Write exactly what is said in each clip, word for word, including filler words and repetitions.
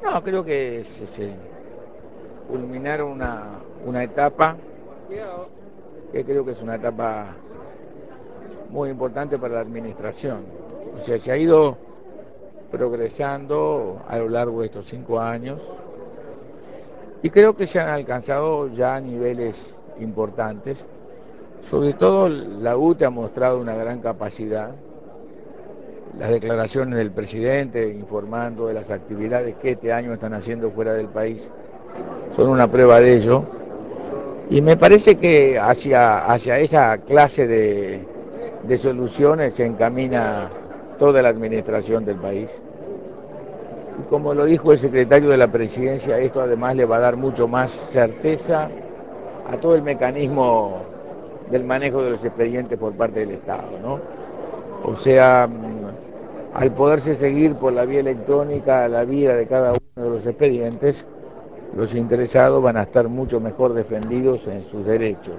No, creo que es, es, eh, culminar una, una etapa que creo que es una etapa muy importante para la administración. O sea, se ha ido progresando a lo largo de estos cinco años y creo que se han alcanzado ya niveles importantes. Sobre todo la U T E ha mostrado una gran capacidad. Las declaraciones del presidente informando de las actividades que este año están haciendo fuera del país son una prueba de ello. Y me parece que hacia, hacia esa clase de, de soluciones se encamina toda la administración del país. Y como lo dijo el secretario de la Presidencia, esto además le va a dar mucho más certeza a todo el mecanismo del manejo de los expedientes por parte del Estado, ¿no? O sea, al poderse seguir por la vía electrónica la vida de cada uno de los expedientes, los interesados van a estar mucho mejor defendidos en sus derechos.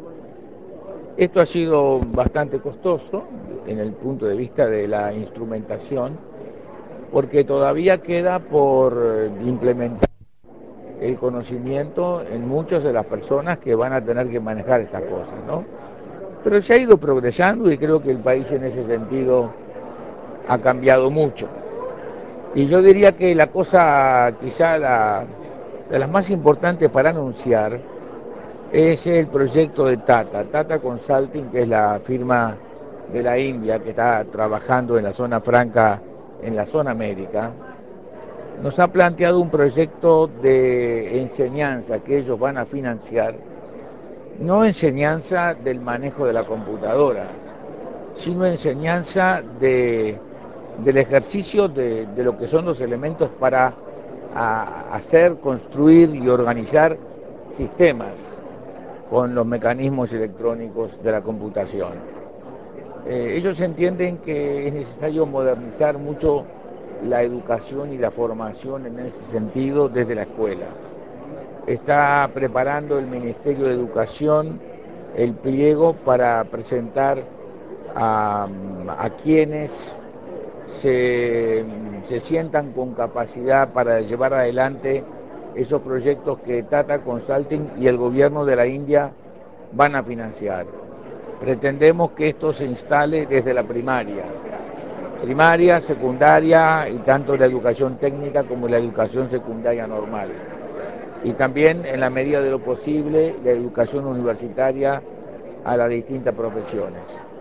Esto ha sido bastante costoso en el punto de vista de la instrumentación, porque todavía queda por implementar el conocimiento en muchas de las personas que van a tener que manejar estas cosas, ¿no? Pero se ha ido progresando y creo que el país en ese sentido ha cambiado mucho. Y yo diría que la cosa quizá la, de las más importantes para anunciar es el proyecto de Tata, Tata Consulting, que es la firma de la India que está trabajando en la zona franca, en la zona médica. Nos ha planteado un proyecto de enseñanza que ellos van a financiar, no enseñanza del manejo de la computadora, sino enseñanza de, del ejercicio de, de lo que son los elementos para a, hacer, construir y organizar sistemas con los mecanismos electrónicos de la computación. Eh, ellos entienden que es necesario modernizar mucho la educación y la formación en ese sentido desde la escuela. Está preparando el Ministerio de Educación el pliego para presentar a, a quienes se, se sientan con capacidad para llevar adelante esos proyectos que Tata Consulting y el gobierno de la India van a financiar. Pretendemos que esto se instale desde la primaria, primaria, secundaria y tanto la educación técnica como la educación secundaria normal. Y también, en la medida de lo posible, la educación universitaria a las distintas profesiones.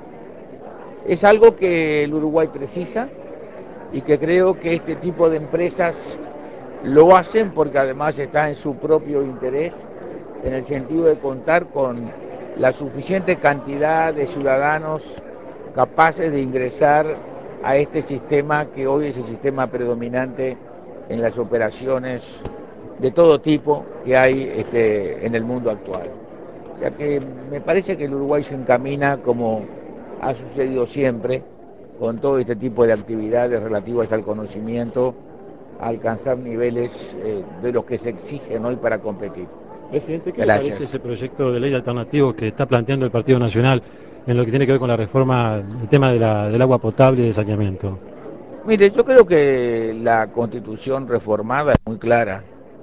Es algo que el Uruguay precisa y que creo que este tipo de empresas lo hacen porque además está en su propio interés, en el sentido de contar con la suficiente cantidad de ciudadanos capaces de ingresar a este sistema que hoy es el sistema predominante en las operaciones de todo tipo que hay este, en el mundo actual. O sea que me parece que el Uruguay se encamina, como ha sucedido siempre, con todo este tipo de actividades relativas al conocimiento, a alcanzar niveles eh, de los que se exigen hoy para competir. Presidente, ¿qué le Gracias. parece ese proyecto de ley alternativo que está planteando el Partido Nacional en lo que tiene que ver con la reforma, el tema de la, del agua potable y de saneamiento? Mire, yo creo que la Constitución reformada es muy clara.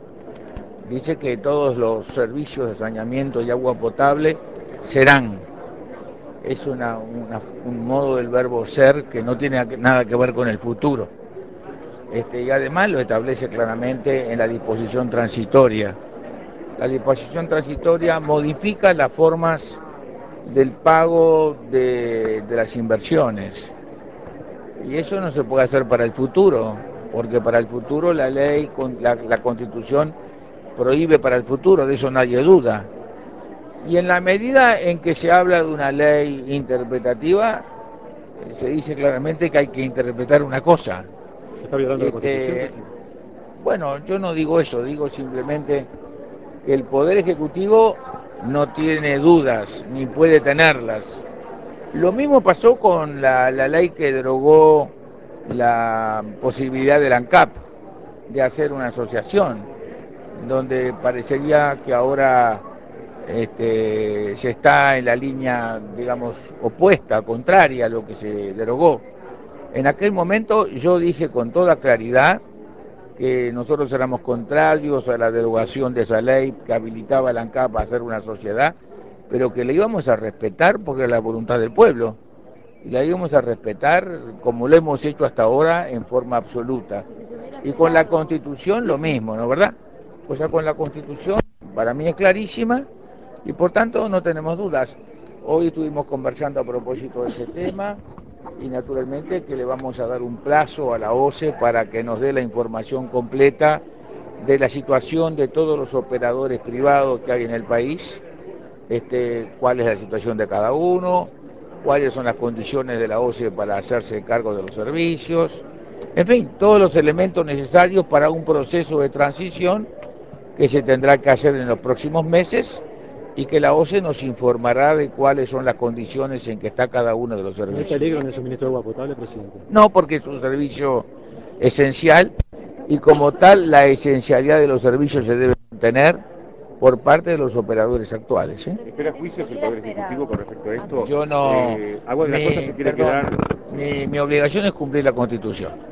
Dice que todos los servicios de saneamiento y agua potable serán. Es una, una, un modo del verbo ser que no tiene nada que ver con el futuro. Este, y además lo establece claramente en la disposición transitoria. La disposición transitoria modifica las formas del pago de, de las inversiones. Y eso no se puede hacer para el futuro, porque para el futuro la ley, la, la Constitución prohíbe para el futuro, de eso nadie duda. Y en la medida en que se habla de una ley interpretativa, eh, se dice claramente que hay que interpretar una cosa. ¿Se está violando la Constitución, Este, presidente? bueno, yo no digo eso, digo simplemente que el Poder Ejecutivo no tiene dudas, ni puede tenerlas. Lo mismo pasó con la, la ley que derogó la posibilidad del ANCAP de hacer una asociación, donde parecería que ahora este, se está en la línea, digamos, opuesta, contraria a lo que se derogó. En aquel momento yo dije con toda claridad que nosotros éramos contrarios a la derogación de esa ley que habilitaba a la ANCAP a hacer una sociedad, pero que le íbamos a respetar porque era la voluntad del pueblo, y la íbamos a respetar como lo hemos hecho hasta ahora en forma absoluta. Y con la Constitución lo mismo, ¿no es verdad? O sea, con la Constitución para mí es clarísima y por tanto no tenemos dudas. Hoy estuvimos conversando a propósito de ese tema y naturalmente que le vamos a dar un plazo a la O C E para que nos dé la información completa de la situación de todos los operadores privados que hay en el país, este, cuál es la situación de cada uno, cuáles son las condiciones de la O C E para hacerse cargo de los servicios, en fin, todos los elementos necesarios para un proceso de transición que se tendrá que hacer en los próximos meses y que la O C E nos informará de cuáles son las condiciones en que está cada uno de los ¿No hay servicios. peligro en el suministro de agua potable, presidente? No, porque es un servicio esencial y como tal la esencialidad de los servicios se debe mantener por parte de los operadores actuales. ¿eh? ¿Espera juicios el Poder Ejecutivo con respecto a esto? Yo no... Eh, Agua de la Costa Mi, se quiere perdón, quedar... mi, mi obligación es cumplir la Constitución.